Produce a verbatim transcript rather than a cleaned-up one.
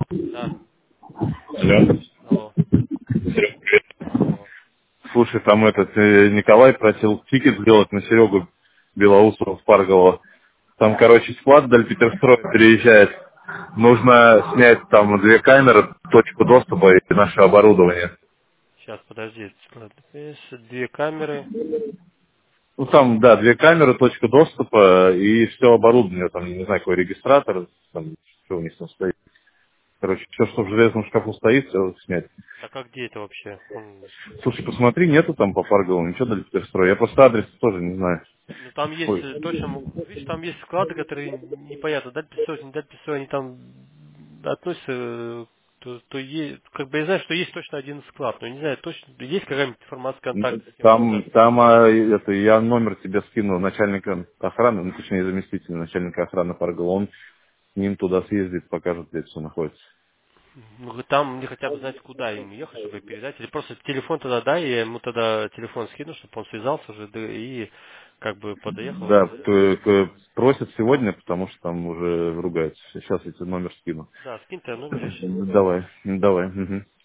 Да. Алло. Алло. Серег, привет. Алло. Слушай, там этот э, Николай просил тикет сделать на Серегу Белоусова в Парголово. Там, короче, склад Дальпетерстроя переезжает. Нужно снять там две камеры, точку доступа и наше оборудование. Сейчас, подожди. Ладно, есть две камеры. Ну там, да, две камеры, точка доступа и все оборудование. Там, не знаю, какой регистратор, там, что у них там стоит. Короче, все, что в железном шкафу стоит, все снять. Так а где это вообще? Он... Слушай, посмотри, нету там по Парголову, ничего Дальпетерстроя. Я просто адрес тоже не знаю. Ну там есть Ой. э, точно, мог- видишь, там есть склады, которые непонятно, дать песок, не дать песок, они там относятся, э, то, то е- как бы я знаю, что есть точно один склад, но не знаю, точно, есть какая-нибудь информация, контакт с кем Там, связаться. там а, это, я номер тебе скину начальника охраны, ну, точнее, заместителя начальника охраны Паргова. Он с ним туда съездит, покажет, где все находится. Ну, там мне хотя бы знать, куда им ехать, чтобы передать. Или просто телефон тогда дай, я ему тогда телефон скину, чтобы он связался уже да, и как бы подоехал Да, уже. к- к- просят сегодня, потому что там уже ругаются. Сейчас я тебе номер скину. Да, скинь ты номер, я сейчас ему. Давай, давай. Мгм.